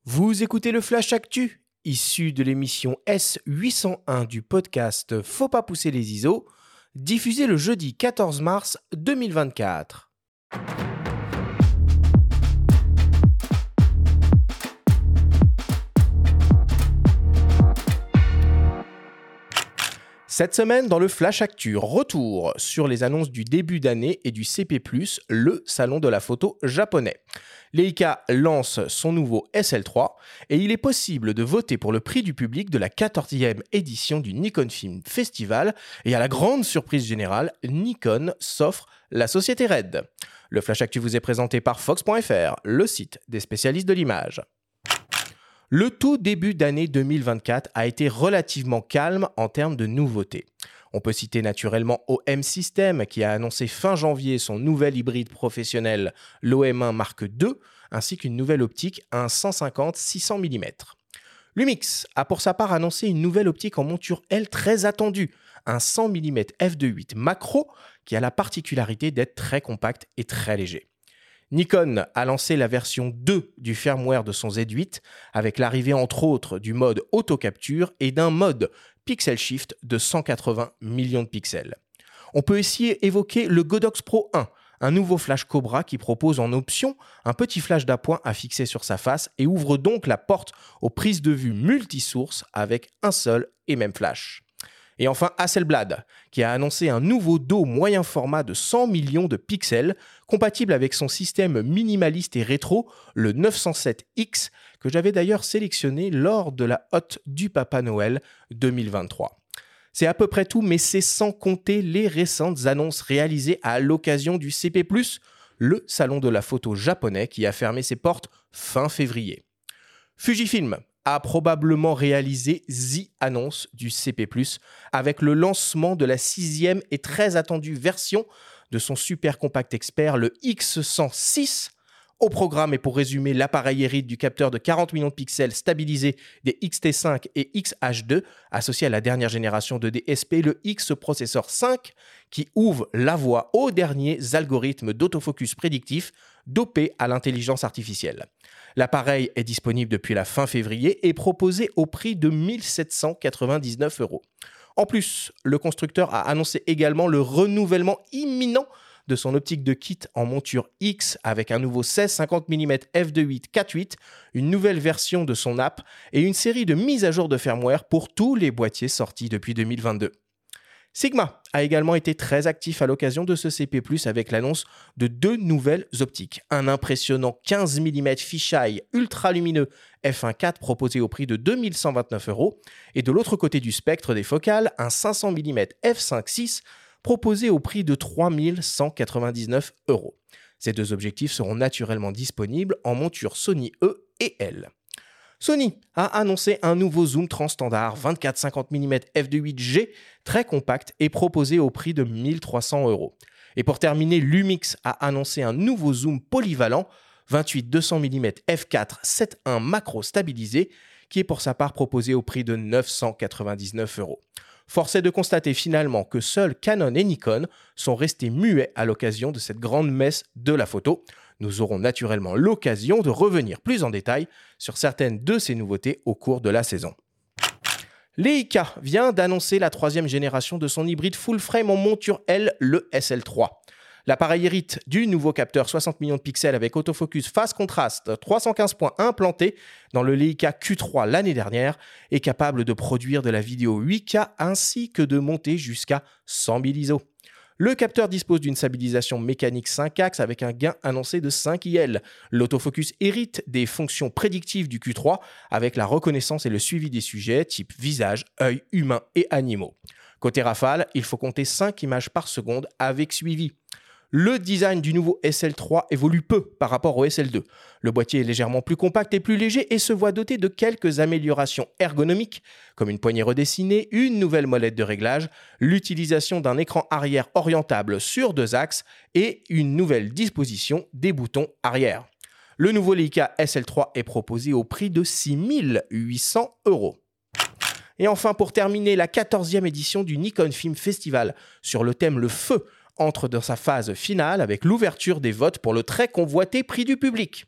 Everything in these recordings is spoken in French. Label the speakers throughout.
Speaker 1: Vous écoutez le Flash Actu, issu de l'émission S801 du podcast Faut pas pousser les ISO, diffusé le jeudi 14 mars 2024. Cette semaine, dans le Flash Actu, retour sur les annonces du début d'année et du CP+, le salon de la photo japonais. Leica lance son nouveau SL3 et il est possible de voter pour le prix du public de la 14e édition du Nikon Film Festival et à la grande surprise générale, Nikon s'offre la société RED. Le Flash Actu vous est présenté par Fox.fr, le site des spécialistes de l'image. Le tout début d'année 2024 a été relativement calme en termes de nouveautés. On peut citer naturellement OM System qui a annoncé fin janvier son nouvel hybride professionnel, l'OM1 Mark II, ainsi qu'une nouvelle optique, un 150-600 mm. Lumix a pour sa part annoncé une nouvelle optique en monture L très attendue, un 100 mm f2.8 macro qui a la particularité d'être très compact et très léger. Nikon a lancé la version 2 du firmware de son Z8 avec l'arrivée entre autres du mode auto-capture et d'un mode Pixel Shift de 180 millions de pixels. On peut aussi évoquer le Godox Pro 1, un nouveau flash Cobra qui propose en option un petit flash d'appoint à fixer sur sa face et ouvre donc la porte aux prises de vue multisources avec un seul et même flash. Et enfin Hasselblad, qui a annoncé un nouveau dos moyen format de 100 millions de pixels, compatible avec son système minimaliste et rétro, le 907X, que j'avais d'ailleurs sélectionné lors de la hotte du Papa Noël 2023. C'est à peu près tout, mais c'est sans compter les récentes annonces réalisées à l'occasion du CP+, le salon de la photo japonais qui a fermé ses portes fin février. Fujifilm a probablement réalisé The annonce du CP+, avec le lancement de la 6e et très attendue version de son super compact expert, le X106. Au programme, et pour résumer, l'appareil hérite du capteur de 40 millions de pixels stabilisé des X-T5 et X-H2, associé à la dernière génération de DSP, le X Processor 5, qui ouvre la voie aux derniers algorithmes d'autofocus prédictif dopés à l'intelligence artificielle. L'appareil est disponible depuis la fin février et proposé au prix de 1 799 €. En plus, le constructeur a annoncé également le renouvellement imminent de son optique de kit en monture X avec un nouveau 16-50 mm f2.8 4.8, une nouvelle version de son app et une série de mises à jour de firmware pour tous les boîtiers sortis depuis 2022. Sigma a également été très actif à l'occasion de ce CP+, avec l'annonce de 2 nouvelles optiques. Un impressionnant 15 mm fisheye ultra lumineux f1.4 proposé au prix de 2 129 € et de l'autre côté du spectre des focales, un 500 mm f5.6 proposé au prix de 3 199 €. Ces deux objectifs seront naturellement disponibles en monture Sony E et L. Sony a annoncé un nouveau zoom transstandard 24-50 mm f2.8G très compact et proposé au prix de 1 300 €. Et pour terminer, Lumix a annoncé un nouveau zoom polyvalent 28-200 mm f4 7.1 macro stabilisé qui est pour sa part proposé au prix de 999 €. Force est de constater finalement que seuls Canon et Nikon sont restés muets à l'occasion de cette grande messe de la photo. Nous aurons naturellement l'occasion de revenir plus en détail sur certaines de ces nouveautés au cours de la saison. Leica vient d'annoncer la 3e génération de son hybride full frame en monture L, le SL3. L'appareil hérite du nouveau capteur 60 millions de pixels avec autofocus face contraste 315 points implanté dans le Leica Q3 l'année dernière et capable de produire de la vidéo 8K ainsi que de monter jusqu'à 100 000 ISO. Le capteur dispose d'une stabilisation mécanique 5 axes avec un gain annoncé de 5 IL. L'autofocus hérite des fonctions prédictives du Q3 avec la reconnaissance et le suivi des sujets type visage, œil, humain et animaux. Côté rafale, il faut compter 5 images par seconde avec suivi. Le design du nouveau SL3 évolue peu par rapport au SL2. Le boîtier est légèrement plus compact et plus léger et se voit doté de quelques améliorations ergonomiques, comme une poignée redessinée, une nouvelle molette de réglage, l'utilisation d'un écran arrière orientable sur 2 axes et une nouvelle disposition des boutons arrière. Le nouveau Leica SL3 est proposé au prix de 6 800 €. Et enfin, pour terminer, la 14e édition du Nikon Film Festival sur le thème Le Feu entre dans sa phase finale avec l'ouverture des votes pour le très convoité prix du public.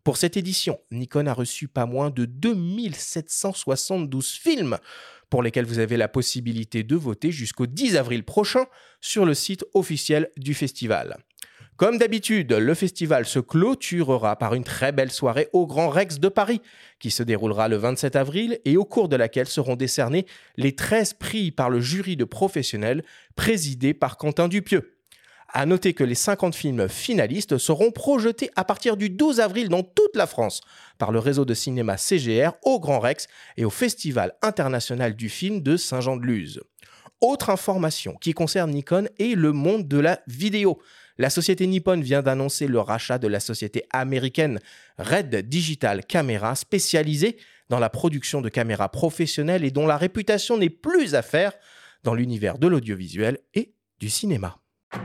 Speaker 1: Pour cette édition, Nikon a reçu pas moins de 2772 films pour lesquels vous avez la possibilité de voter jusqu'au 10 avril prochain sur le site officiel du festival. Comme d'habitude, le festival se clôturera par une très belle soirée au Grand Rex de Paris, qui se déroulera le 27 avril et au cours de laquelle seront décernés les 13 prix par le jury de professionnels présidé par Quentin Dupieux. À noter que les 50 films finalistes seront projetés à partir du 12 avril dans toute la France par le réseau de cinéma CGR au Grand Rex et au Festival international du film de Saint-Jean-de-Luz. Autre information qui concerne Nikon est le monde de la vidéo. La société Nippon vient d'annoncer le rachat de la société américaine Red Digital Camera, spécialisée dans la production de caméras professionnelles et dont la réputation n'est plus à faire dans l'univers de l'audiovisuel et du cinéma.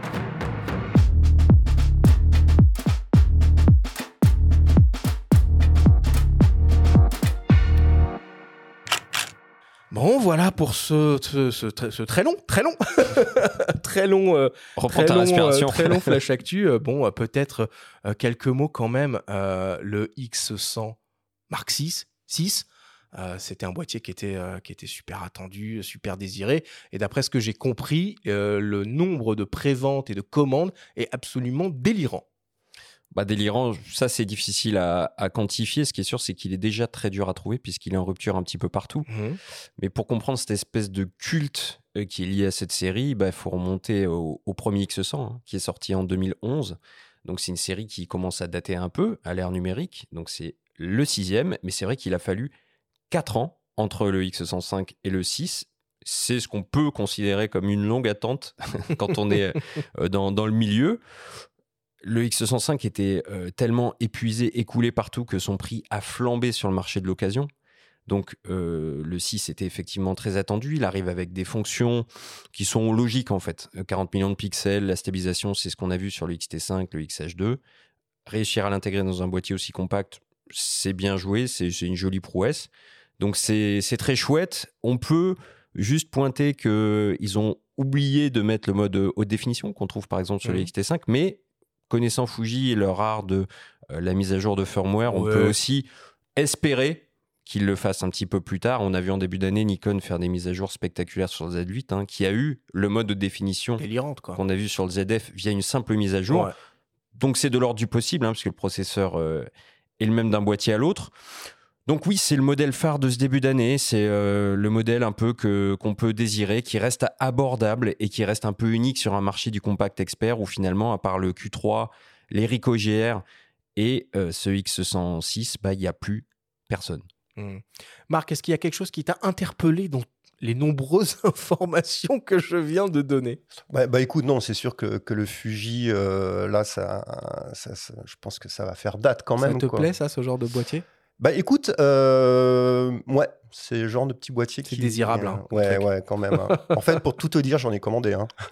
Speaker 1: Bon, voilà pour ce très long, très long flash actu. Peut-être quelques mots quand même. Le X100 Mark VI, c'était un boîtier qui était super attendu, super désiré. Et d'après ce que j'ai compris, le nombre de préventes et de commandes est absolument délirant.
Speaker 2: Délirant, ça c'est difficile à quantifier. Ce qui est sûr, c'est qu'il est déjà très dur à trouver puisqu'il est en rupture un petit peu partout. Mais pour comprendre cette espèce de culte qui est lié à cette série, il faut remonter au premier X100 qui est sorti en 2011. Donc c'est une série qui commence à dater un peu à l'ère numérique. Donc c'est le 6e, mais c'est vrai qu'il a fallu 4 ans entre le X105 et le 6. C'est ce qu'on peut considérer comme une longue attente quand on est dans le milieu. Le X105 était tellement épuisé, écoulé partout que son prix a flambé sur le marché de l'occasion. Donc le 6 était effectivement très attendu. Il arrive avec des fonctions qui sont logiques en fait. 40 millions de pixels, la stabilisation, c'est ce qu'on a vu sur le XT5, le XH2. Réussir à l'intégrer dans un boîtier aussi compact, c'est bien joué, c'est une jolie prouesse. Donc c'est très chouette. On peut juste pointer qu'ils ont oublié de mettre le mode haute définition qu'on trouve par exemple sur le XT5, mais connaissant Fuji et leur art de la mise à jour de firmware, on peut aussi espérer qu'ils le fassent un petit peu plus tard. On a vu en début d'année Nikon faire des mises à jour spectaculaires sur le Z8, qui a eu le mode de définition
Speaker 1: délirante, quoi,
Speaker 2: qu'on a vu sur le ZF via une simple mise à jour. Ouais. Donc c'est de l'ordre du possible, puisque le processeur est le même d'un boîtier à l'autre. Donc oui, c'est le modèle phare de ce début d'année, c'est le modèle un peu qu'on peut désirer, qui reste abordable et qui reste un peu unique sur un marché du compact expert où finalement, à part le Q3, les Ricoh GR et ce X106, il n'y a plus personne.
Speaker 1: Marc, est-ce qu'il y a quelque chose qui t'a interpellé dans les nombreuses informations que je viens de donner?
Speaker 3: Écoute, non, c'est sûr que le Fuji, là, ça, je pense que ça va faire date quand même.
Speaker 1: Ça te plaît, ça, ce genre de boîtier?
Speaker 3: Écoute, ouais, c'est le genre de petit boîtier
Speaker 1: qui est désirable.
Speaker 3: Ouais, quand même. En fait, pour tout te dire, j'en ai commandé.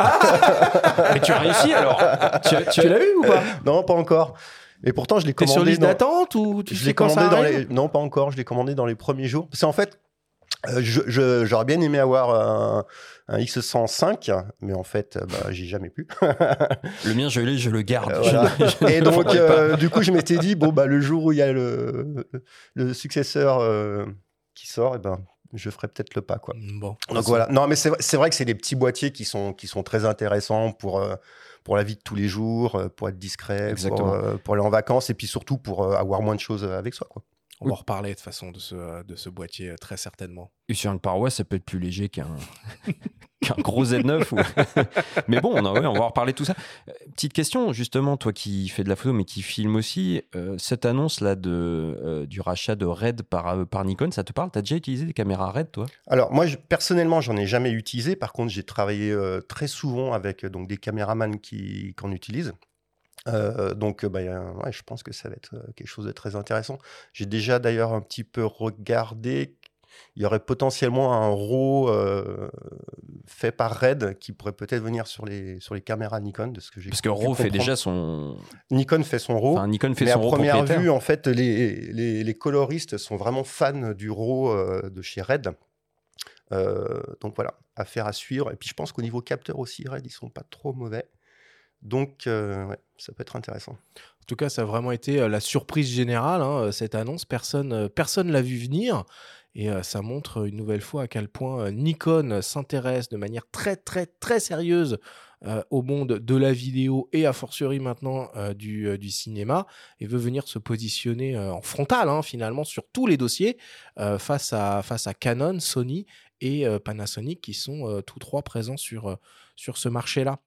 Speaker 2: Mais tu as réussi alors?
Speaker 1: Tu l'as eu ou pas?
Speaker 3: Non, pas encore. Et pourtant, je l'ai commandé.
Speaker 1: T'es sur liste d'attente ou tu sais quand ça arrive?
Speaker 3: Non, pas encore. Je l'ai commandé dans les premiers jours. C'est en fait, j'aurais bien aimé avoir un X105, mais en fait, j'ai jamais pu.
Speaker 2: Le mien, je le garde.
Speaker 3: Voilà. Et donc, du coup, je m'étais dit, le jour où il y a le successeur qui sort, je ferai peut-être le pas, quoi.
Speaker 1: Bon.
Speaker 3: Donc voilà. Non, mais c'est vrai que c'est des petits boîtiers qui sont très intéressants pour la vie de tous les jours, pour être discret, pour aller en vacances, et puis surtout pour avoir moins de choses avec soi, quoi.
Speaker 1: On va en reparler de toute façon de ce boîtier très certainement.
Speaker 2: Et sur une paroi, ça peut être plus léger qu'un gros Z9. Mais bon, on va en reparler de tout ça. Petite question, justement, toi qui fais de la photo mais qui filme aussi, cette annonce-là du rachat de Red par Nikon, ça te parle? Tu as déjà utilisé des caméras Red, toi?
Speaker 3: Alors, moi, personnellement, j'en ai jamais utilisé. Par contre, j'ai travaillé très souvent avec des caméramans qu'on utilise. Je pense que ça va être quelque chose de très intéressant. J'ai déjà d'ailleurs un petit peu regardé. Il y aurait potentiellement un RAW fait par Red qui pourrait peut-être venir sur les caméras Nikon, de ce que j'ai
Speaker 2: Parce que RAW fait déjà son...
Speaker 3: Nikon fait son RAW.
Speaker 2: Enfin, Nikon fait
Speaker 3: mais
Speaker 2: son RAW
Speaker 3: propriétaire. À première vue,
Speaker 2: propriétaire.
Speaker 3: en fait, les coloristes sont vraiment fans du RAW de chez Red. Donc voilà, affaire à suivre. Et puis je pense qu'au niveau capteur aussi, Red, ils sont pas trop mauvais. Donc, ça peut être intéressant.
Speaker 1: En tout cas, ça a vraiment été la surprise générale, hein, cette annonce. Personne l'a vu venir. Et ça montre une nouvelle fois à quel point Nikon s'intéresse de manière très, très, très sérieuse au monde de la vidéo et a fortiori maintenant du cinéma et veut venir se positionner en frontal, hein, finalement, sur tous les dossiers face à Canon, Sony et Panasonic qui sont tous trois présents sur ce marché-là.